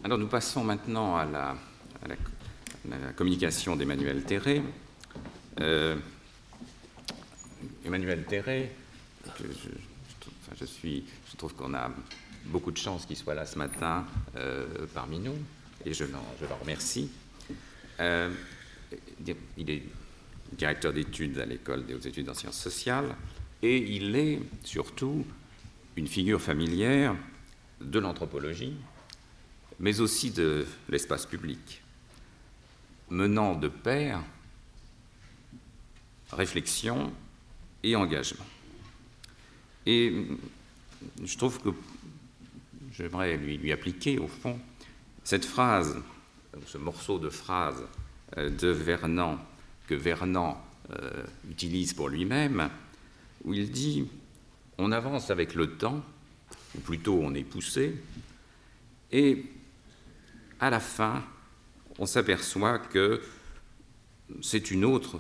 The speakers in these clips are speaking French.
Alors nous passons maintenant à la communication d'Emmanuel Terré. Emmanuel Terré, je trouve qu'on a beaucoup de chance qu'il soit là ce matin parmi nous, et je l'en remercie. Il est directeur d'études à l'École des hautes études en sciences sociales, et il est surtout une figure familière de l'anthropologie, mais aussi de l'espace public, menant de pair réflexion et engagement. Et je trouve que j'aimerais lui appliquer, au fond, cette phrase, ce morceau de phrase de Vernant, que Vernant utilise pour lui-même, où il dit « On avance avec le temps, ou plutôt on est poussé, et à la fin, on s'aperçoit que c'est une autre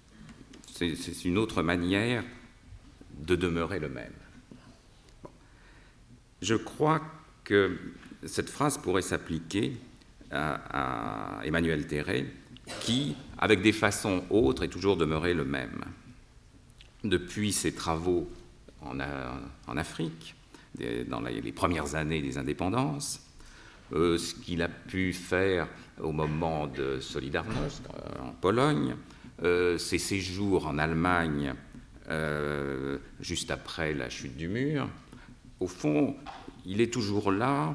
manière de demeurer le même. » Bon. Je crois que cette phrase pourrait s'appliquer à Emmanuel Terré, qui, avec des façons autres, est toujours demeuré le même. Depuis ses travaux en Afrique, dans les premières années des indépendances, ce qu'il a pu faire au moment de Solidarność en Pologne, ses séjours en Allemagne juste après la chute du mur, au fond, il est toujours là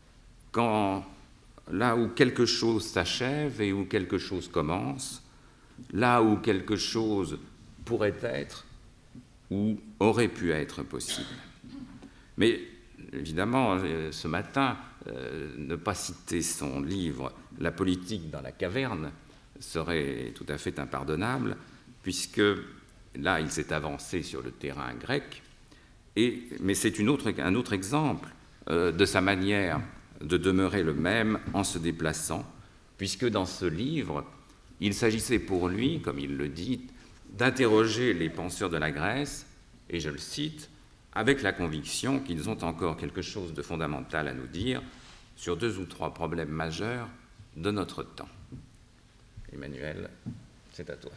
là où quelque chose s'achève et où quelque chose commence, là où quelque chose pourrait être ou aurait pu être possible. Mais évidemment, ce matin, ne pas citer son livre « La politique dans la caverne » serait tout à fait impardonnable, puisque là, il s'est avancé sur le terrain grec, mais c'est un autre exemple de sa manière de demeurer le même en se déplaçant, puisque dans ce livre, il s'agissait pour lui, comme il le dit, d'interroger les penseurs de la Grèce, et je le cite, avec la conviction qu'ils ont encore quelque chose de fondamental à nous dire sur 2 ou 3 problèmes majeurs de notre temps. Emmanuel, c'est à toi.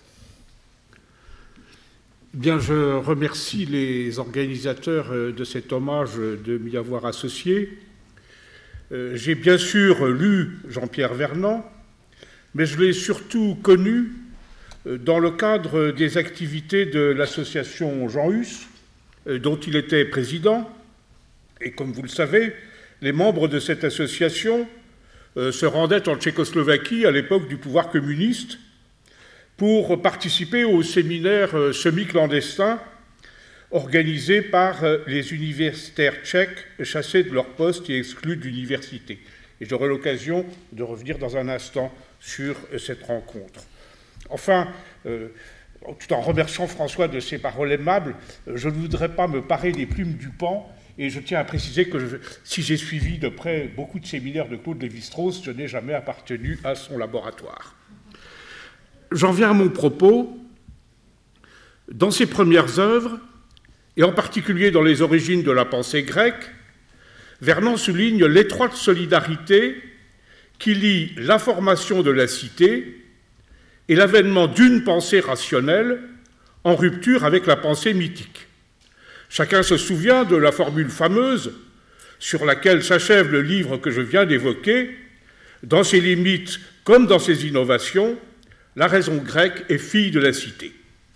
Bien, je remercie les organisateurs de cet hommage de m'y avoir associé. J'ai bien sûr lu Jean-Pierre Vernant, mais je l'ai surtout connu dans le cadre des activités de l'association Jean Hus, dont il était président. Et comme vous le savez, les membres de cette association se rendaient en Tchécoslovaquie à l'époque du pouvoir communiste pour participer aux séminaires semi-clandestins organisés par les universitaires tchèques chassés de leur poste et exclus de l'université. Et j'aurai l'occasion de revenir dans un instant sur cette rencontre. Enfin, tout en remerciant François de ses paroles aimables, je ne voudrais pas me parer des plumes du pan, et je tiens à préciser que si j'ai suivi de près beaucoup de séminaires de Claude Lévi-Strauss, je n'ai jamais appartenu à son laboratoire. J'en viens à mon propos. Dans ses premières œuvres, et en particulier dans les origines de la pensée grecque, Vernant souligne l'étroite solidarité qui lie la formation de la cité et l'avènement d'une pensée rationnelle en rupture avec la pensée mythique. Chacun se souvient de la formule fameuse sur laquelle s'achève le livre que je viens d'évoquer. Dans ses limites comme dans ses innovations, la raison grecque est fille de la cité.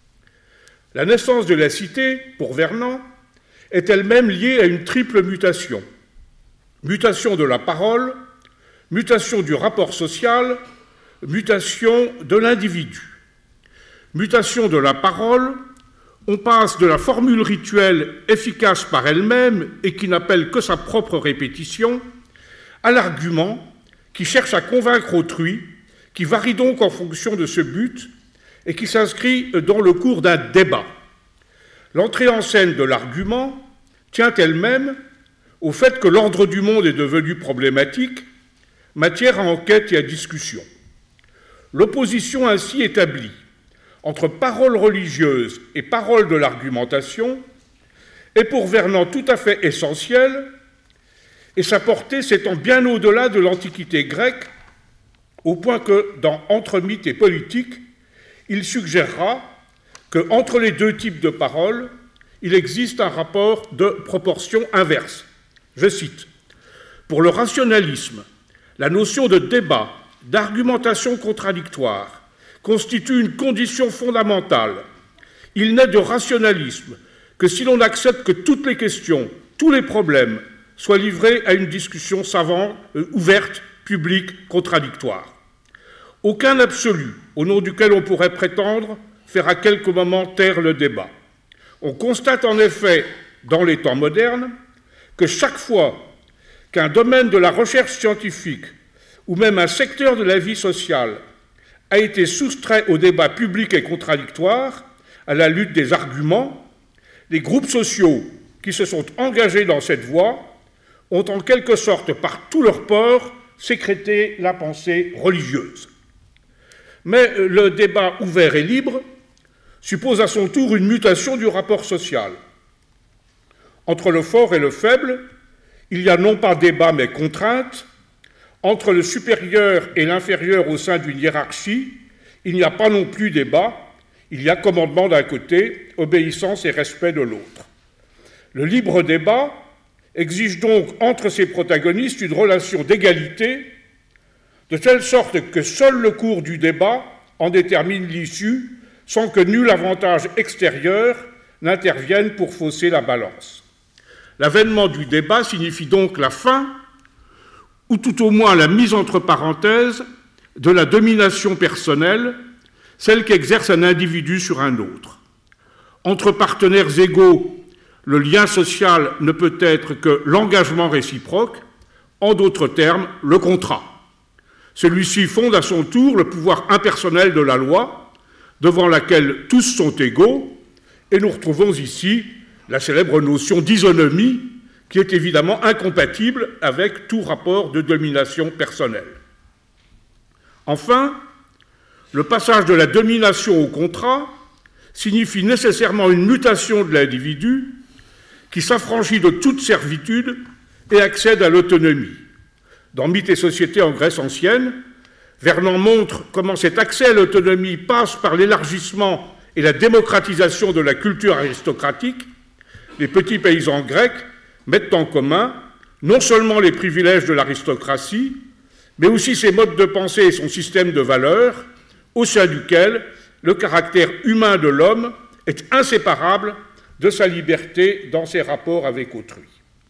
La naissance de la cité, pour Vernant, est elle-même liée à une triple mutation. Mutation de la parole, mutation du rapport social, mutation de l'individu. Mutation de la parole, on passe de la formule rituelle efficace par elle-même et qui n'appelle que sa propre répétition, à l'argument qui cherche à convaincre autrui, qui varie donc en fonction de ce but et qui s'inscrit dans le cours d'un débat. L'entrée en scène de l'argument tient elle-même au fait que l'ordre du monde est devenu problématique, matière à enquête et à discussion. L'opposition ainsi établie entre parole religieuse et parole de l'argumentation est pour Vernant tout à fait essentielle et sa portée s'étend bien au-delà de l'Antiquité grecque, au point que, dans Entre mythe et politique, il suggérera qu'entre les deux types de paroles, il existe un rapport de proportion inverse. Je cite, « Pour le rationalisme, la notion de débat, d'argumentation contradictoire, constitue une condition fondamentale. Il n'est de rationalisme que si l'on accepte que toutes les questions, tous les problèmes soient livrés à une discussion savante, ouverte, publique, contradictoire. Aucun absolu, au nom duquel on pourrait prétendre faire à quelques moments taire le débat. On constate en effet, dans les temps modernes, que chaque fois qu'un domaine de la recherche scientifique ou même un secteur de la vie sociale a été soustrait au débat public et contradictoire, à la lutte des arguments, les groupes sociaux qui se sont engagés dans cette voie ont en quelque sorte par tout leur port sécrété la pensée religieuse. Mais le débat ouvert et libre suppose à son tour une mutation du rapport social. Entre le fort et le faible, il y a non pas débat mais contrainte. Entre le supérieur et l'inférieur au sein d'une hiérarchie, il n'y a pas non plus débat, il y a commandement d'un côté, obéissance et respect de l'autre. Le libre débat exige donc entre ses protagonistes une relation d'égalité, de telle sorte que seul le cours du débat en détermine l'issue, sans que nul avantage extérieur n'intervienne pour fausser la balance. L'avènement du débat signifie donc la fin, ou tout au moins la mise entre parenthèses, de la domination personnelle, celle qu'exerce un individu sur un autre. Entre partenaires égaux, le lien social ne peut être que l'engagement réciproque, en d'autres termes, le contrat. Celui-ci fonde à son tour le pouvoir impersonnel de la loi, devant laquelle tous sont égaux, et nous retrouvons ici la célèbre notion d'isonomie, qui est évidemment incompatible avec tout rapport de domination personnelle. Enfin, le passage de la domination au contrat signifie nécessairement une mutation de l'individu qui s'affranchit de toute servitude et accède à l'autonomie. Dans Mythes et sociétés en Grèce ancienne, Vernon montre comment cet accès à l'autonomie passe par l'élargissement et la démocratisation de la culture aristocratique. Les petits paysans grecs mettent en commun non seulement les privilèges de l'aristocratie, mais aussi ses modes de pensée et son système de valeurs, au sein duquel le caractère humain de l'homme est inséparable de sa liberté dans ses rapports avec autrui.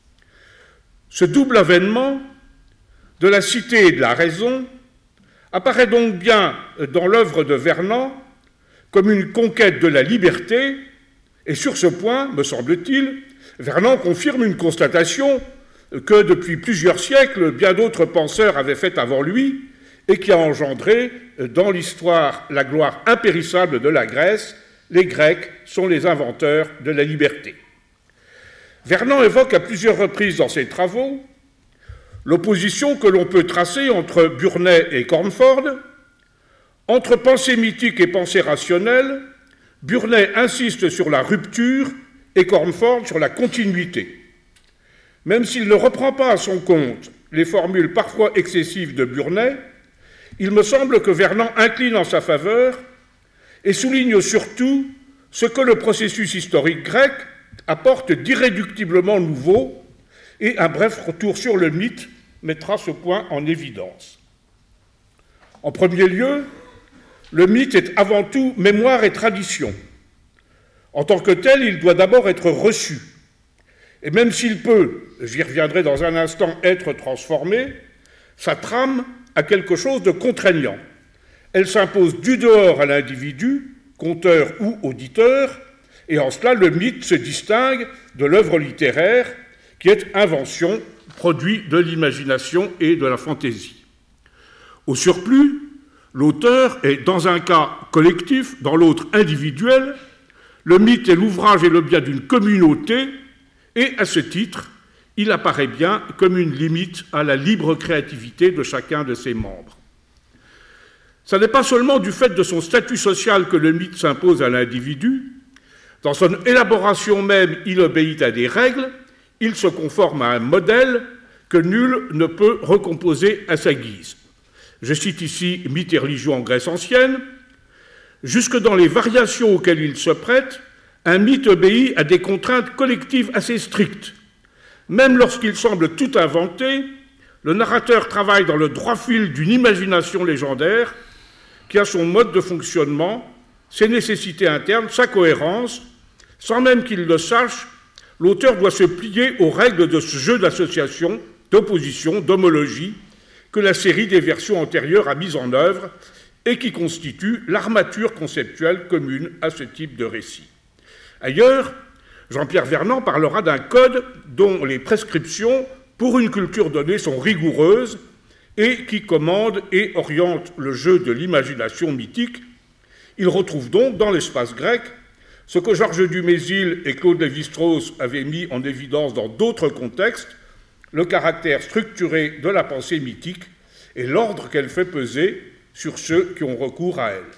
Ce double avènement de la cité et de la raison apparaît donc bien dans l'œuvre de Vernon comme une conquête de la liberté, et sur ce point, me semble-t-il, Vernon confirme une constatation que depuis plusieurs siècles, bien d'autres penseurs avaient faite avant lui et qui a engendré dans l'histoire la gloire impérissable de la Grèce. Les Grecs sont les inventeurs de la liberté. Vernon évoque à plusieurs reprises dans ses travaux l'opposition que l'on peut tracer entre Burnet et Cornford. Entre pensée mythique et pensée rationnelle, Burnet insiste sur la rupture et Cornford sur la continuité. Même s'il ne reprend pas à son compte les formules parfois excessives de Burnet, il me semble que Vernon incline en sa faveur et souligne surtout ce que le processus historique grec apporte d'irréductiblement nouveau, et un bref retour sur le mythe mettra ce point en évidence. En premier lieu, le mythe est avant tout mémoire et tradition. En tant que tel, il doit d'abord être reçu. Et même s'il peut, j'y reviendrai dans un instant, être transformé, sa trame a quelque chose de contraignant. Elle s'impose du dehors à l'individu, conteur ou auditeur, et en cela le mythe se distingue de l'œuvre littéraire qui est invention, produit de l'imagination et de la fantaisie. Au surplus, l'auteur est dans un cas collectif, dans l'autre individuel. Le mythe est l'ouvrage et le bien d'une communauté, et à ce titre, il apparaît bien comme une limite à la libre créativité de chacun de ses membres. Ce n'est pas seulement du fait de son statut social que le mythe s'impose à l'individu. Dans son élaboration même, il obéit à des règles, il se conforme à un modèle que nul ne peut recomposer à sa guise. Je cite ici mythes et religions en Grèce ancienne. Jusque dans les variations auxquelles il se prête, un mythe obéit à des contraintes collectives assez strictes. Même lorsqu'il semble tout inventé, le narrateur travaille dans le droit fil d'une imagination légendaire qui a son mode de fonctionnement, ses nécessités internes, sa cohérence. Sans même qu'il le sache, l'auteur doit se plier aux règles de ce jeu d'association, d'opposition, d'homologie que la série des versions antérieures a mise en œuvre et qui constitue l'armature conceptuelle commune à ce type de récit. Ailleurs, Jean-Pierre Vernant parlera d'un code dont les prescriptions pour une culture donnée sont rigoureuses et qui commande et oriente le jeu de l'imagination mythique. Il retrouve donc dans l'espace grec ce que Georges Dumézil et Claude Lévi-Strauss avaient mis en évidence dans d'autres contextes, le caractère structuré de la pensée mythique et l'ordre qu'elle fait peser sur ceux qui ont recours à elle.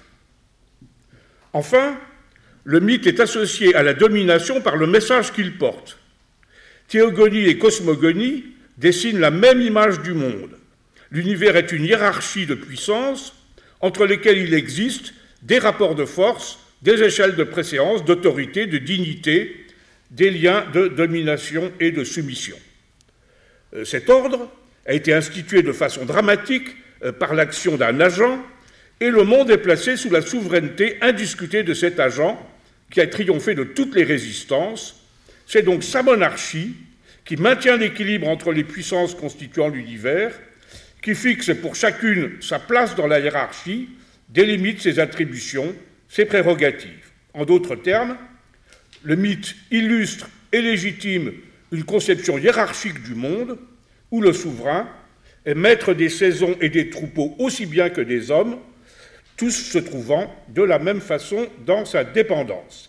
Enfin, le mythe est associé à la domination par le message qu'il porte. Théogonie et cosmogonie dessinent la même image du monde. L'univers est une hiérarchie de puissance entre lesquelles il existe des rapports de force, des échelles de préséance, d'autorité, de dignité, des liens de domination et de soumission. Cet ordre a été institué de façon dramatique par l'action d'un agent, et le monde est placé sous la souveraineté indiscutée de cet agent qui a triomphé de toutes les résistances. C'est donc sa monarchie qui maintient l'équilibre entre les puissances constituant l'univers, qui fixe pour chacune sa place dans la hiérarchie, délimite ses attributions, ses prérogatives. En d'autres termes, le mythe illustre et légitime une conception hiérarchique du monde où le souverain est maître des saisons et des troupeaux aussi bien que des hommes, tous se trouvant de la même façon dans sa dépendance.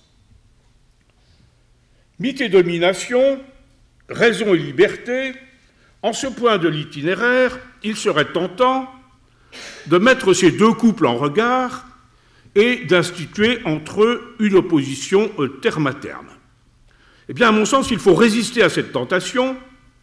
Mythe et domination, raison et liberté, en ce point de l'itinéraire, il serait tentant de mettre ces deux couples en regard et d'instituer entre eux une opposition terme à terme. Eh bien, à mon sens, il faut résister à cette tentation,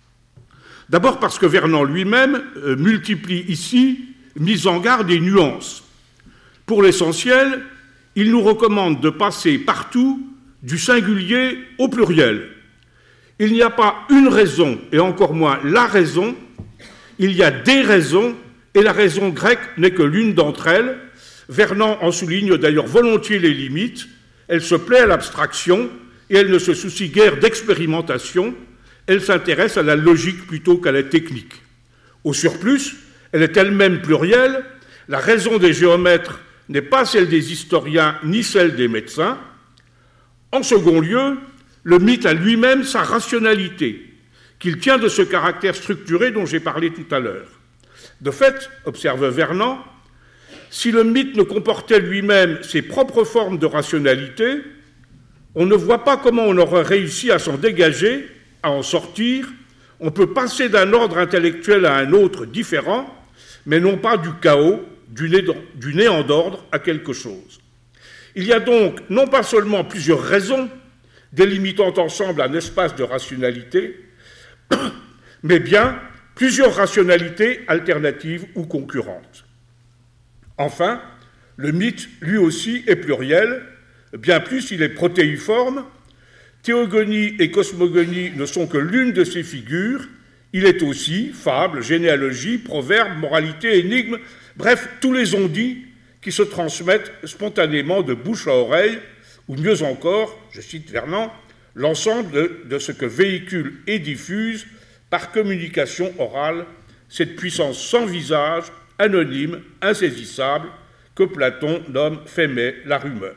d'abord parce que Vernant lui-même multiplie ici mise en garde et nuances. Pour l'essentiel, il nous recommande de passer partout du singulier au pluriel. Il n'y a pas une raison, et encore moins la raison, il y a des raisons, et la raison grecque n'est que l'une d'entre elles. Vernant en souligne d'ailleurs volontiers les limites, elle se plaît à l'abstraction, et elle ne se soucie guère d'expérimentation, elle s'intéresse à la logique plutôt qu'à la technique. Au surplus, elle est elle-même plurielle, la raison des géomètres n'est pas celle des historiens ni celle des médecins. En second lieu, le mythe a lui-même sa rationalité, qu'il tient de ce caractère structuré dont j'ai parlé tout à l'heure. De fait, observe Vernant, si le mythe ne comportait lui-même ses propres formes de rationalité, on ne voit pas comment on aurait réussi à s'en dégager, à en sortir. On peut passer d'un ordre intellectuel à un autre différent, mais non pas du chaos, du néant d'ordre à quelque chose. Il y a donc non pas seulement plusieurs raisons délimitant ensemble un espace de rationalité, mais bien plusieurs rationalités alternatives ou concurrentes. Enfin, le mythe, lui aussi, est pluriel, bien plus il est protéiforme. Théogonie et cosmogonie ne sont que l'une de ces figures, il est aussi fable, généalogie, proverbe, moralité, énigme, bref, tous les on-dit qui se transmettent spontanément de bouche à oreille, ou mieux encore, je cite Vernant, l'ensemble de ce que véhicule et diffuse par communication orale cette puissance sans visage, anonyme, insaisissable, que Platon nomme Phémé, la rumeur.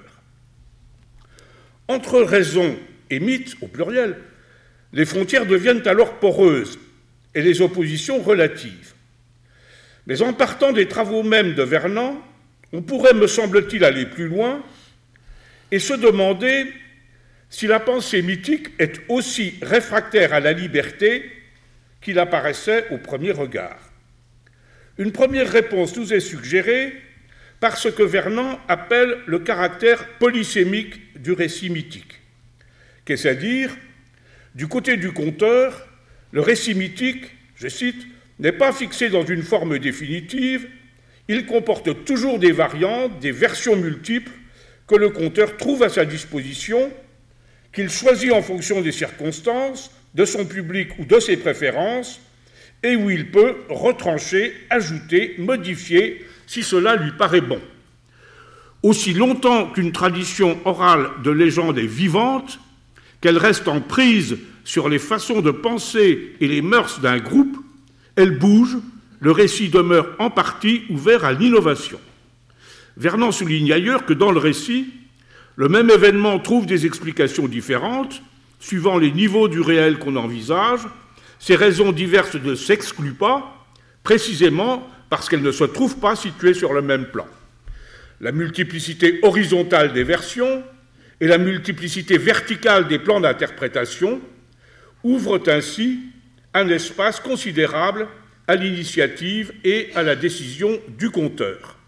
Entre raison et mythe, au pluriel, les frontières deviennent alors poreuses et les oppositions relatives. Mais en partant des travaux mêmes de Vernant, on pourrait, me semble-t-il, aller plus loin et se demander si la pensée mythique est aussi réfractaire à la liberté qu'il apparaissait au premier regard. Une première réponse nous est suggérée par ce que Vernant appelle le caractère polysémique du récit mythique. Qu'est-ce à dire ? Du côté du conteur, le récit mythique je cite, « n'est pas fixé dans une forme définitive, il comporte toujours des variantes, des versions multiples que le conteur trouve à sa disposition, qu'il choisit en fonction des circonstances, de son public ou de ses préférences, et où il peut retrancher, ajouter, modifier, si cela lui paraît bon. Aussi longtemps qu'une tradition orale de légende est vivante, qu'elle reste en prise sur les façons de penser et les mœurs d'un groupe, elle bouge, le récit demeure en partie ouvert à l'innovation. » Vernant souligne ailleurs que dans le récit, le même événement trouve des explications différentes, suivant les niveaux du réel qu'on envisage. Ces raisons diverses ne s'excluent pas, précisément parce qu'elles ne se trouvent pas situées sur le même plan. La multiplicité horizontale des versions et la multiplicité verticale des plans d'interprétation ouvrent ainsi un espace considérable à l'initiative et à la décision du conteur.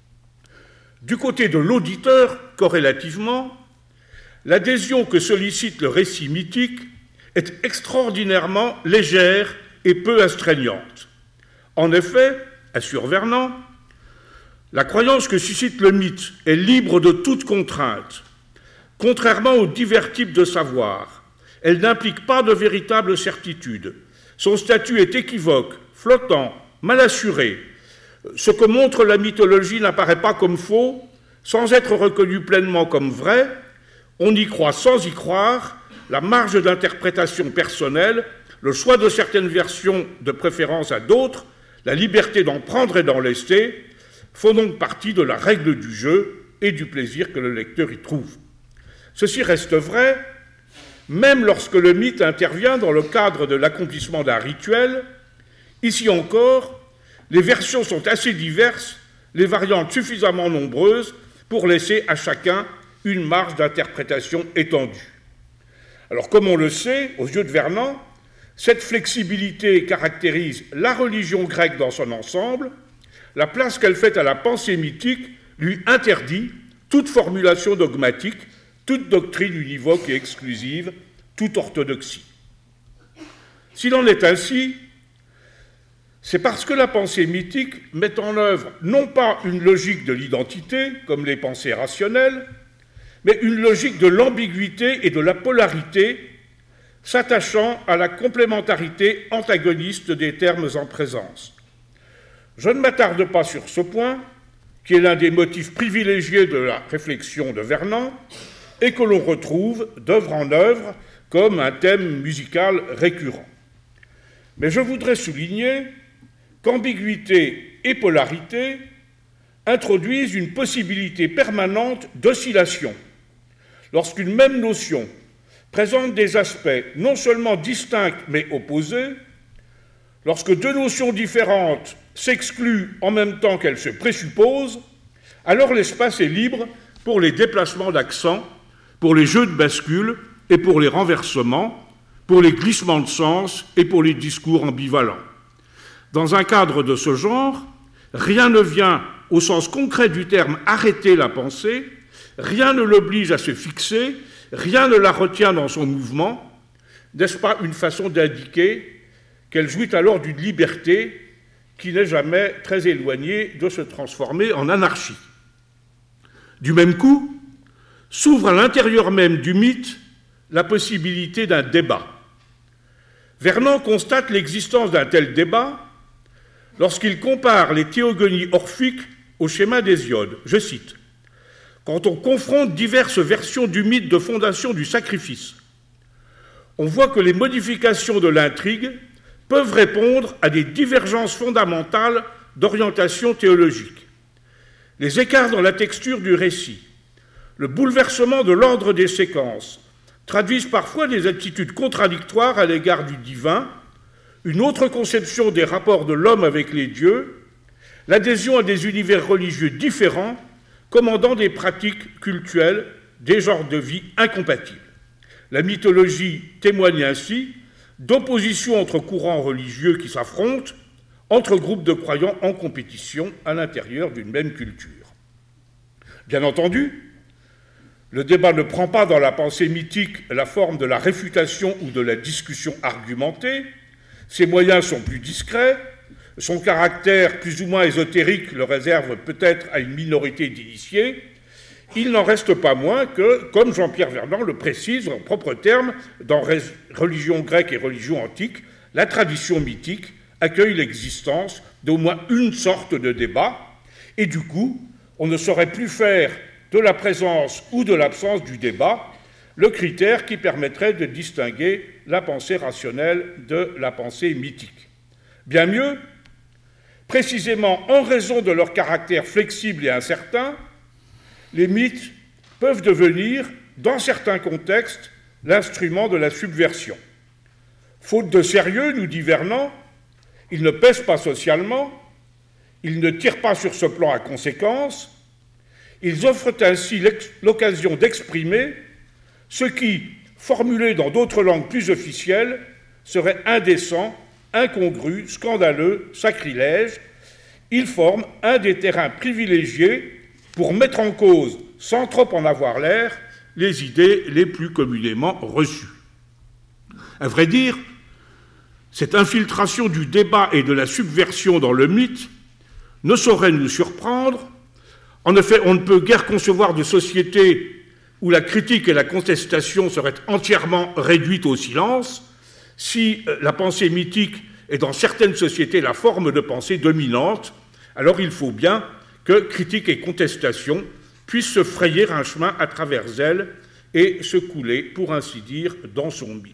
Du côté de l'auditeur, corrélativement, l'adhésion que sollicite le récit mythique est extraordinairement légère et peu astreignante. En effet, assure Vernant, la croyance que suscite le mythe est libre de toute contrainte. Contrairement aux divers types de savoir, elle n'implique pas de véritable certitude. Son statut est équivoque, flottant, mal assuré. Ce que montre la mythologie n'apparaît pas comme faux, sans être reconnu pleinement comme vrai. On y croit sans y croire, la marge d'interprétation personnelle, le choix de certaines versions de préférence à d'autres, la liberté d'en prendre et d'en laisser, font donc partie de la règle du jeu et du plaisir que le lecteur y trouve. Ceci reste vrai, même lorsque le mythe intervient dans le cadre de l'accomplissement d'un rituel. Ici encore, les versions sont assez diverses, les variantes suffisamment nombreuses pour laisser à chacun une marge d'interprétation étendue. Alors, comme on le sait, aux yeux de Vernant, cette flexibilité caractérise la religion grecque dans son ensemble. La place qu'elle fait à la pensée mythique lui interdit toute formulation dogmatique, toute doctrine univoque et exclusive, toute orthodoxie. S'il en est ainsi, c'est parce que la pensée mythique met en œuvre non pas une logique de l'identité, comme les pensées rationnelles, mais une logique de l'ambiguïté et de la polarité, s'attachant à la complémentarité antagoniste des termes en présence. Je ne m'attarde pas sur ce point, qui est l'un des motifs privilégiés de la réflexion de Vernant, et que l'on retrouve d'œuvre en œuvre comme un thème musical récurrent. Mais je voudrais souligner qu'ambiguïté et polarité introduisent une possibilité permanente d'oscillation. Lorsqu'une même notion présente des aspects non seulement distincts mais opposés, lorsque deux notions différentes s'excluent en même temps qu'elles se présupposent, alors l'espace est libre pour les déplacements d'accent, pour les jeux de bascule et pour les renversements, pour les glissements de sens et pour les discours ambivalents. Dans un cadre de ce genre, rien ne vient, au sens concret du terme, arrêter la pensée, rien ne l'oblige à se fixer, rien ne la retient dans son mouvement. N'est-ce pas une façon d'indiquer qu'elle jouit alors d'une liberté qui n'est jamais très éloignée de se transformer en anarchie? Du même coup, s'ouvre à l'intérieur même du mythe la possibilité d'un débat. Vernant constate l'existence d'un tel débat lorsqu'il compare les théogonies orphiques au schéma d'Hésiode. Je cite, « Quand on confronte diverses versions du mythe de fondation du sacrifice, on voit que les modifications de l'intrigue peuvent répondre à des divergences fondamentales d'orientation théologique. Les écarts dans la texture du récit, le bouleversement de l'ordre des séquences traduisent parfois des attitudes contradictoires à l'égard du divin, une autre conception des rapports de l'homme avec les dieux, l'adhésion à des univers religieux différents, commandant des pratiques cultuelles, des genres de vie incompatibles. La mythologie témoigne ainsi d'opposition entre courants religieux qui s'affrontent, entre groupes de croyants en compétition à l'intérieur d'une même culture. Bien entendu, le débat ne prend pas dans la pensée mythique la forme de la réfutation ou de la discussion argumentée, Ses moyens sont plus discrets, son caractère plus ou moins ésotérique le réserve peut-être à une minorité d'initiés. Il n'en reste pas moins que, comme Jean-Pierre Vernant le précise en propres termes, dans Religion grecque et religion antique, la tradition mythique accueille l'existence d'au moins une sorte de débat, et du coup, on ne saurait plus faire de la présence ou de l'absence du débat le critère qui permettrait de distinguer la pensée rationnelle de la pensée mythique. Bien mieux, précisément en raison de leur caractère flexible et incertain, les mythes peuvent devenir, dans certains contextes, l'instrument de la subversion. Faute de sérieux, nous dit Vernant, ils ne pèsent pas socialement, ils ne tirent pas sur ce plan à conséquence, ils offrent ainsi l'occasion d'exprimer ce qui, formulé dans d'autres langues plus officielles, serait indécent, incongru, scandaleux, sacrilège. Ils forment un des terrains privilégiés pour mettre en cause, sans trop en avoir l'air, les idées les plus communément reçues. À vrai dire, cette infiltration du débat et de la subversion dans le mythe ne saurait nous surprendre. En effet, on ne peut guère concevoir de société où la critique et la contestation seraient entièrement réduites au silence, si la pensée mythique est dans certaines sociétés la forme de pensée dominante, alors il faut bien que critique et contestation puissent se frayer un chemin à travers elle et se couler, pour ainsi dire, dans son mythe.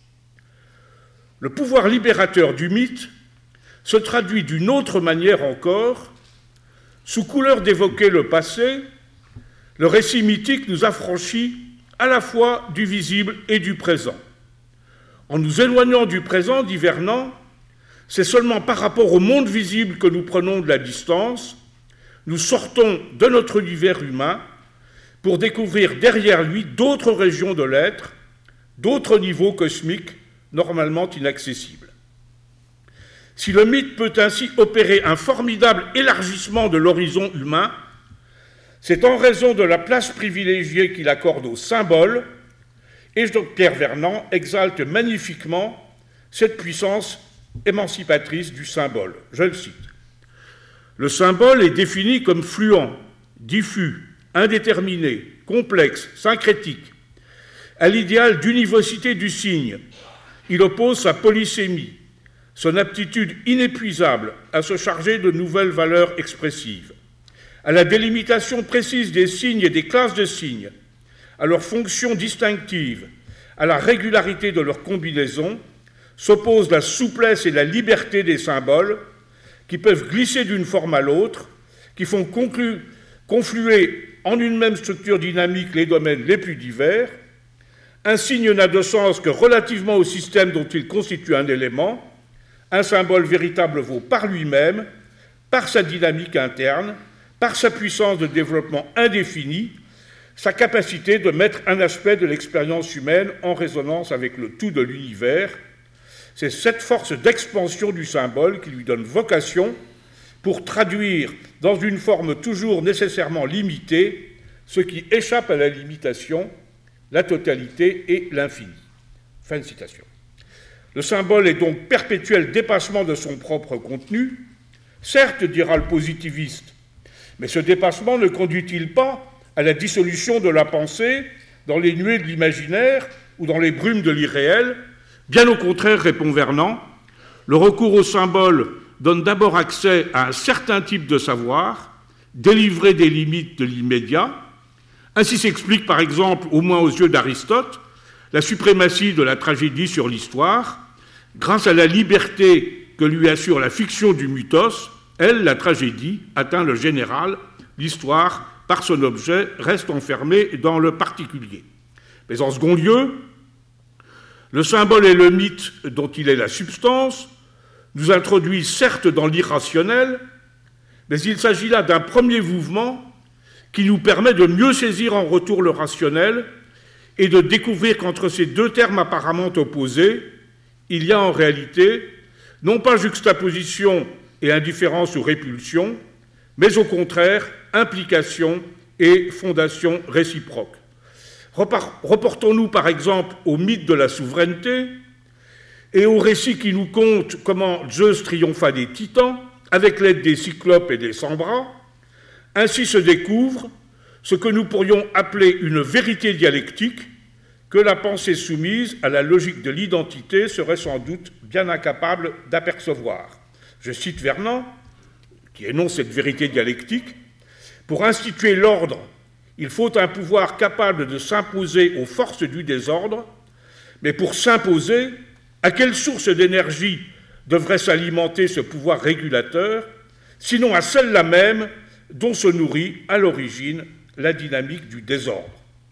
Le pouvoir libérateur du mythe se traduit d'une autre manière encore. Sous couleur d'évoquer le passé, le récit mythique nous affranchit à la fois du visible et du présent. En nous éloignant du présent, dit Vernant, c'est seulement par rapport au monde visible que nous prenons de la distance, nous sortons de notre univers humain pour découvrir derrière lui d'autres régions de l'être, d'autres niveaux cosmiques normalement inaccessibles. Si le mythe peut ainsi opérer un formidable élargissement de l'horizon humain, c'est en raison de la place privilégiée qu'il accorde au symbole, et Jean-Pierre Vernant exalte magnifiquement cette puissance émancipatrice du symbole. Je le cite. Le symbole est défini comme fluent, diffus, indéterminé, complexe, syncrétique. À l'idéal d'univocité du signe, il oppose sa polysémie, son aptitude inépuisable à se charger de nouvelles valeurs expressives, à la délimitation précise des signes et des classes de signes, à leur fonction distinctive, à la régularité de leur combinaison, s'opposent la souplesse et la liberté des symboles qui peuvent glisser d'une forme à l'autre, qui font confluer en une même structure dynamique les domaines les plus divers. Un signe n'a de sens que relativement au système dont il constitue un élément. Un symbole véritable vaut par lui-même, par sa dynamique interne, par sa puissance de développement indéfinie, sa capacité de mettre un aspect de l'expérience humaine en résonance avec le tout de l'univers. C'est cette force d'expansion du symbole qui lui donne vocation pour traduire dans une forme toujours nécessairement limitée ce qui échappe à la limitation, la totalité et l'infini. Fin de citation. Le symbole est donc perpétuel dépassement de son propre contenu. Certes, dira le positiviste, mais ce dépassement ne conduit-il pas à la dissolution de la pensée dans les nuées de l'imaginaire ou dans les brumes de l'irréel? Bien au contraire, répond Vernant, le recours au symbole donne d'abord accès à un certain type de savoir, délivré des limites de l'immédiat. Ainsi s'explique par exemple, au moins aux yeux d'Aristote, la suprématie de la tragédie sur l'histoire. Grâce à la liberté que lui assure la fiction du mythos, elle, la tragédie, atteint le général, l'histoire, par son objet, reste enfermée dans le particulier. Mais en second lieu, le symbole et le mythe dont il est la substance nous introduisent certes dans l'irrationnel, mais il s'agit là d'un premier mouvement qui nous permet de mieux saisir en retour le rationnel et de découvrir qu'entre ces deux termes apparemment opposés, il y a en réalité non pas juxtaposition et indifférence ou répulsion, mais au contraire implication et fondation réciproque. Reportons-nous par exemple au mythe de la souveraineté. et au récit qui nous conte comment Zeus triompha des titans avec l'aide des cyclopes et des sans-bras, ainsi se découvre ce que nous pourrions appeler une vérité dialectique que la pensée soumise à la logique de l'identité serait sans doute bien incapable d'apercevoir. Je cite Vernant, qui énonce cette vérité dialectique: « Pour instituer l'ordre, il faut un pouvoir capable de s'imposer aux forces du désordre, mais pour s'imposer, à quelle source d'énergie devrait s'alimenter ce pouvoir régulateur, sinon à celle-là même dont se nourrit à l'origine la dynamique du désordre.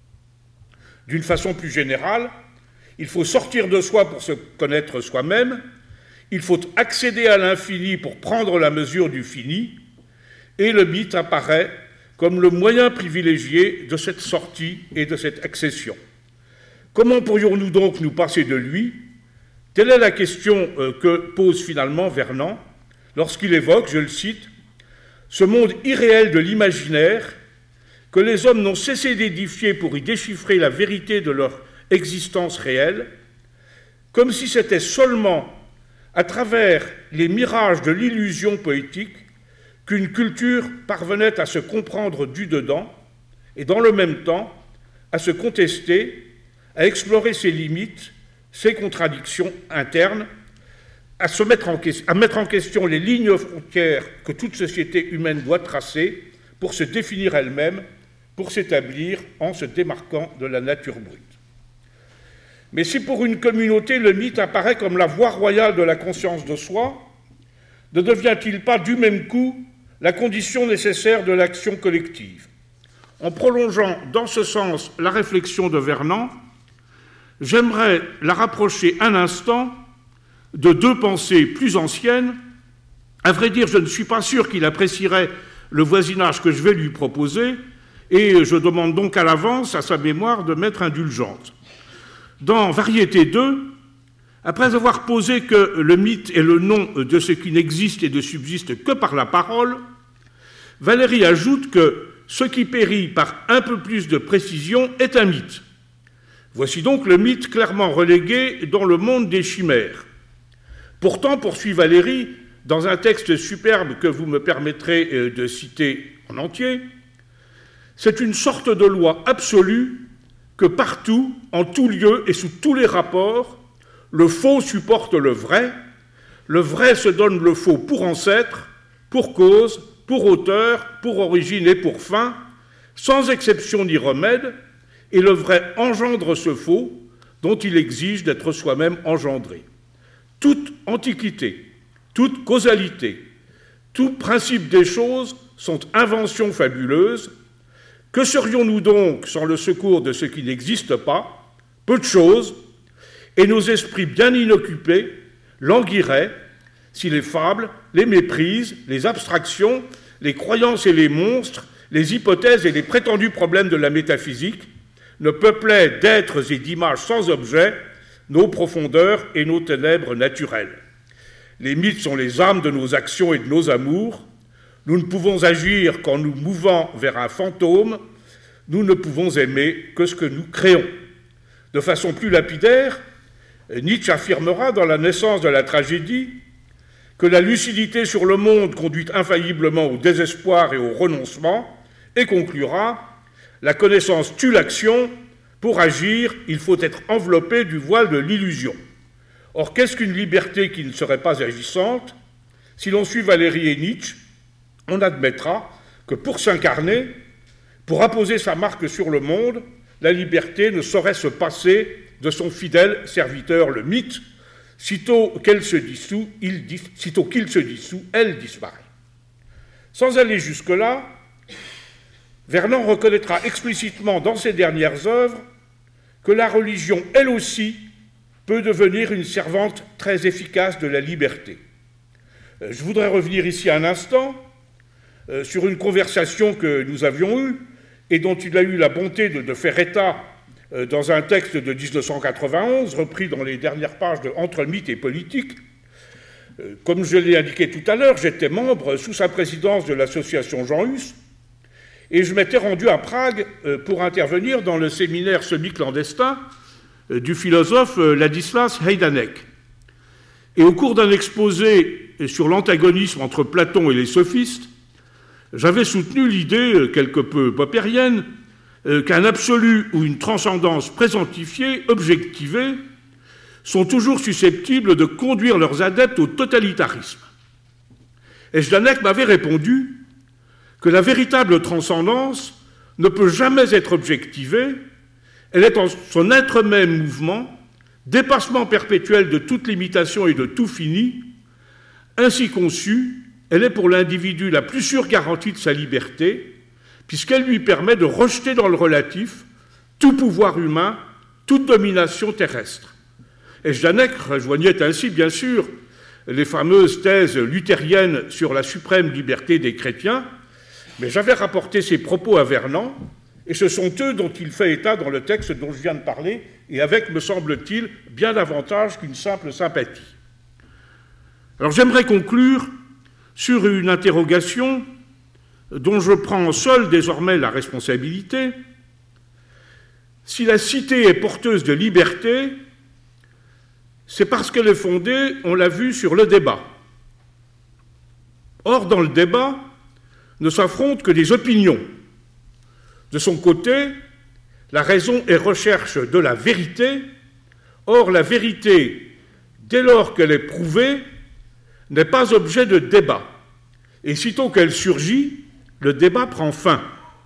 D'une façon plus générale, il faut sortir de soi pour se connaître soi-même, il faut accéder à l'infini pour prendre la mesure du fini, et le mythe apparaît comme le moyen privilégié de cette sortie et de cette accession. Comment pourrions-nous donc nous passer de lui? Telle est la question que pose finalement Vernant lorsqu'il évoque, je le cite, « ce monde irréel de l'imaginaire que les hommes n'ont cessé d'édifier pour y déchiffrer la vérité de leur existence réelle, comme si c'était seulement à travers les mirages de l'illusion poétique qu'une culture parvenait à se comprendre du dedans et dans le même temps à se contester, à explorer ses limites, ses contradictions internes, à mettre en question les lignes frontières que toute société humaine doit tracer pour se définir elle-même, pour s'établir en se démarquant de la nature brute. Mais si pour une communauté le mythe apparaît comme la voie royale de la conscience de soi, ne devient-il pas du même coup la condition nécessaire de l'action collective? En prolongeant dans ce sens la réflexion de Vernant, j'aimerais la rapprocher un instant de deux pensées plus anciennes. À vrai dire, je ne suis pas sûr qu'il apprécierait le voisinage que je vais lui proposer, et je demande donc à l'avance à sa mémoire de m'être indulgente. Dans Variété 2, après avoir posé que le mythe est le nom de ce qui n'existe et ne subsiste que par la parole, Valéry ajoute que ce qui périt par un peu plus de précision est un mythe. Voici donc le mythe clairement relégué dans le monde des chimères. Pourtant, poursuit Valéry, dans un texte superbe que vous me permettrez de citer en entier, c'est une sorte de loi absolue que partout, en tout lieu et sous tous les rapports, le faux supporte le vrai se donne le faux pour ancêtre, pour cause, pour auteur, pour origine et pour fin, sans exception ni remède, et le vrai engendre ce faux dont il exige d'être soi-même engendré. Toute antiquité, toute causalité, tout principe des choses sont inventions fabuleuses. Que serions-nous donc sans le secours de ce qui n'existe pas? Peu de choses, et nos esprits bien inoccupés languiraient si les fables, les méprises, les abstractions, les croyances et les monstres, les hypothèses et les prétendus problèmes de la métaphysique ne peuplaient d'êtres et d'images sans objet nos profondeurs et nos ténèbres naturelles. Les mythes sont les âmes de nos actions et de nos amours. Nous ne pouvons agir qu'en nous mouvant vers un fantôme. Nous ne pouvons aimer que ce que nous créons. De façon plus lapidaire, Nietzsche affirmera dans La naissance de la tragédie que la lucidité sur le monde conduit infailliblement au désespoir et au renoncement, et conclura « La connaissance tue l'action, pour agir, il faut être enveloppé du voile de l'illusion ». Or, qu'est-ce qu'une liberté qui ne serait pas agissante? Si l'on suit Valéry et Nietzsche, on admettra que pour s'incarner, pour apposer sa marque sur le monde, la liberté ne saurait se passer de son fidèle serviteur, le mythe. Sitôt qu'il se dissout, elle disparaît. Sans aller jusque-là, Vernant reconnaîtra explicitement dans ses dernières œuvres que la religion, elle aussi, peut devenir une servante très efficace de la liberté. Je voudrais revenir ici un instant sur une conversation que nous avions eue et dont il a eu la bonté de faire état dans un texte de 1991, repris dans les dernières pages de Entre mythe et politique. Comme je l'ai indiqué tout à l'heure, j'étais membre sous sa présidence de l'association Jean Hus, et je m'étais rendu à Prague pour intervenir dans le séminaire semi-clandestin du philosophe Ladislas Heidanek. Et au cours d'un exposé sur l'antagonisme entre Platon et les sophistes, j'avais soutenu l'idée, quelque peu popérienne, qu'un absolu ou une transcendance présentifiée, objectivée, sont toujours susceptibles de conduire leurs adeptes au totalitarisme. Et Zdeněk m'avait répondu que la véritable transcendance ne peut jamais être objectivée, elle est en son être même mouvement, dépassement perpétuel de toute limitation et de tout fini. Ainsi conçue, elle est pour l'individu la plus sûre garantie de sa liberté, puisqu'elle lui permet de rejeter dans le relatif tout pouvoir humain, toute domination terrestre. Et Zdeněk rejoignait ainsi, bien sûr, les fameuses thèses luthériennes sur la suprême liberté des chrétiens, mais j'avais rapporté ces propos à Vernant, et ce sont eux dont il fait état dans le texte dont je viens de parler, et avec, me semble-t-il, bien davantage qu'une simple sympathie. Alors j'aimerais conclure sur une interrogation dont je prends seul désormais la responsabilité. Si la cité est porteuse de liberté, c'est parce qu'elle est fondée, on l'a vu, sur le débat. Or, dans le débat, ne s'affrontent que des opinions. De son côté, la raison est recherche de la vérité. Or, la vérité, dès lors qu'elle est prouvée, n'est pas objet de débat. Et sitôt qu'elle surgit, le débat prend fin.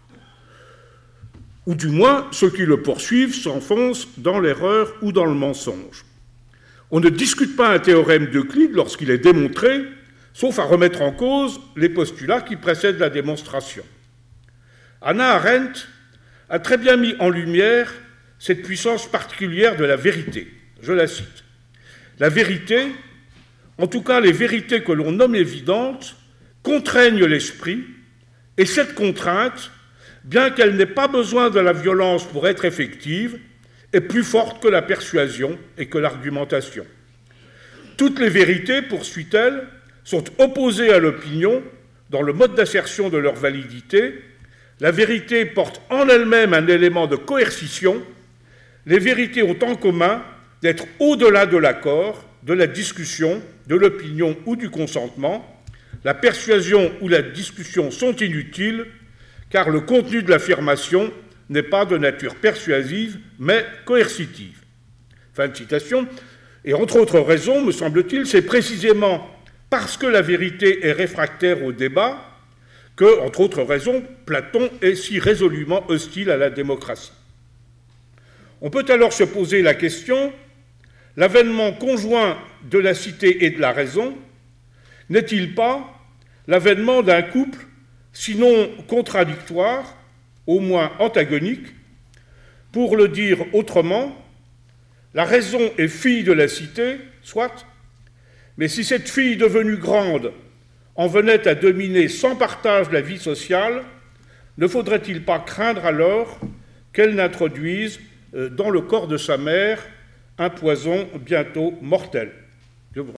Ou du moins, ceux qui le poursuivent s'enfoncent dans l'erreur ou dans le mensonge. On ne discute pas un théorème d'Euclide lorsqu'il est démontré, sauf à remettre en cause les postulats qui précèdent la démonstration. Hannah Arendt a très bien mis en lumière cette puissance particulière de la vérité. Je la cite. La vérité, en tout cas les vérités que l'on nomme évidentes, contraignent l'esprit, et cette contrainte, bien qu'elle n'ait pas besoin de la violence pour être effective, est plus forte que la persuasion et que l'argumentation. Toutes les vérités, poursuit-elle, sont opposées à l'opinion dans le mode d'assertion de leur validité. La vérité porte en elle-même un élément de coercition. Les vérités ont en commun d'être au-delà de l'accord, de la discussion, de l'opinion ou du consentement. La persuasion ou la discussion sont inutiles, car le contenu de l'affirmation n'est pas de nature persuasive, mais coercitive. Fin de citation. Et entre autres raisons, me semble-t-il, c'est précisément parce que la vérité est réfractaire au débat que, entre autres raisons, Platon est si résolument hostile à la démocratie. On peut alors se poser la question, l'avènement conjoint de la cité et de la raison n'est-il pas l'avènement d'un couple, sinon contradictoire, au moins antagonique? Pour le dire autrement, la raison est fille de la cité, soit, mais si cette fille devenue grande en venait à dominer sans partage la vie sociale, ne faudrait-il pas craindre alors qu'elle n'introduise dans le corps de sa mère un poison bientôt mortel?